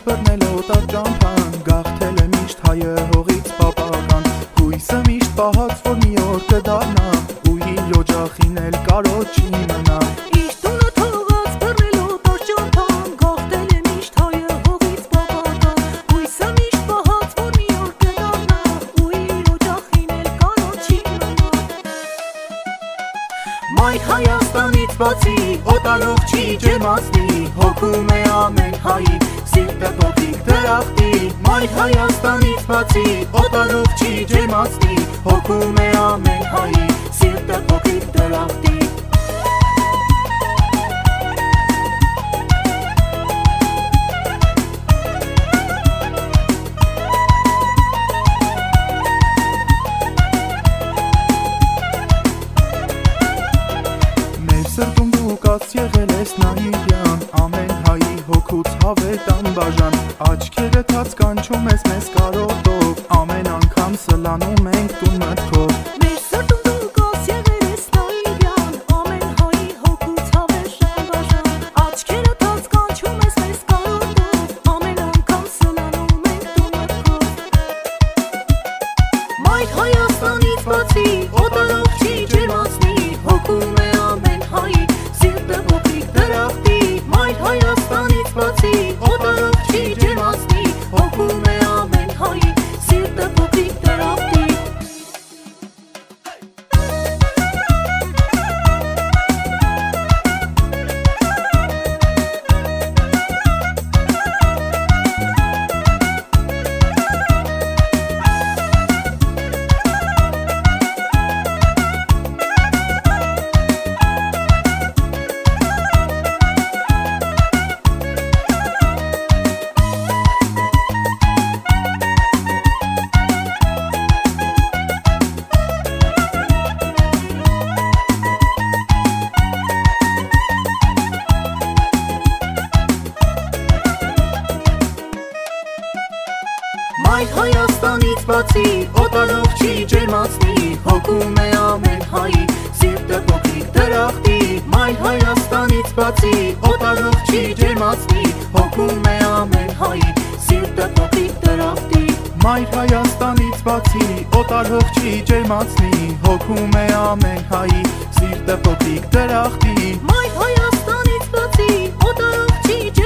բռնել օտար ճամփան, գաղթել է միշտ հայը հողից պապական, հույսը միշտ պահած, որ մի օր կդառնա, ու իր օջախին էլ կարոտ չի մնա։ Իր տունը թողած բռնել օտար ճամփան, գաղթել է միշտ հայը հողից պապական, հույսը միշտ պահած, որ մի օր կդառնա, ու իր օջախին էլ կարոտ չի մնա։ Մայր Հայաստանից բացի օտարող չի ջերմացնի, հոգում է ամեն հայի սիրտը փոքրիկ դրախտի։ Մայր Հայաստանից բացի օտարող չի ջերմացնի, հոգում է ամեն հայի սիրտը փոքրիկ դրախտի։ Սրտում դու կաց եղել ես նայիրյան, ամեն հայի հոգուց հավետ անբաժան, աչքերը թաց կանչում ես մեզ կարոտով, ամեն անգամ սլանում ենք տուն մտքով։ Մեր սրտում դու կաց եղել ես նայիրյան, ամեն հայի հոգուց հավետ անբաժան, աչքերը թաց կանչում ես մեզ կարոտով, ամեն անգամ սլանում ենք տուն մտքով։ Մայր Հայաստանից բացի օտարող չի ջերմացնի, հոգում է ամեն հայի սիրտը փոքրիկ դրախտի։ Մայր Հայաստանից բացի օտարող չի ջերմացնի, հոգում է ամեն հայի սիրտը փոքրիկ դրախտի։ Մայր Հայաստանից բացի օտարող չի ջերմացնի, հոգում է ամեն հայի սիրտը փոքրիկ դրախտի։ Մայր Հայաստանից բացի օտարող չի ջերմացնի, հոգում է ամեն հայի սիրտը փոքրիկ դրախտի։ Մայր Հայաստանից բացի օտարող չի ջերմացնի, հոգում է ամեն հայի սիրտը փոքրիկ դրախտի։ Մայր Հայաստանից բացի օտարող չի